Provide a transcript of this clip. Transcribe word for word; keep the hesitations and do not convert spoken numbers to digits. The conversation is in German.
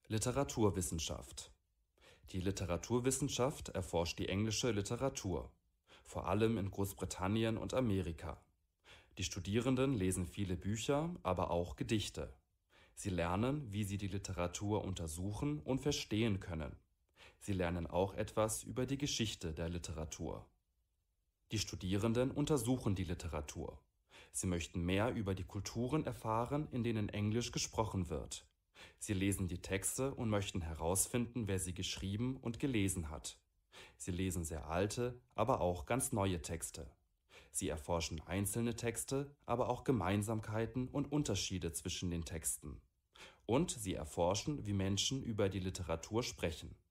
Literaturwissenschaft. Die Literaturwissenschaft erforscht die englische Literatur, vor allem in Großbritannien und Amerika. Die Studierenden lesen viele Bücher, aber auch Gedichte. Sie lernen, wie sie die Literatur untersuchen und verstehen können. Sie lernen auch etwas über die Geschichte der Literatur. Die Studierenden untersuchen die Literatur. Sie möchten mehr über die Kulturen erfahren, in denen Englisch gesprochen wird. Sie lesen die Texte und möchten herausfinden, wer sie geschrieben und gelesen hat. Sie lesen sehr alte, aber auch ganz neue Texte. Sie erforschen einzelne Texte, aber auch Gemeinsamkeiten und Unterschiede zwischen den Texten. Und sie erforschen, wie Menschen über die Literatur sprechen.